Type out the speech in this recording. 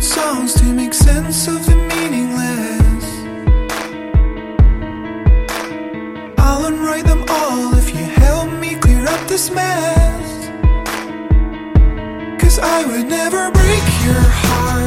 songs to make sense of the meaningless. I'll unwrite them all if you help me clear up this mess. 'Cause I would never break your heart.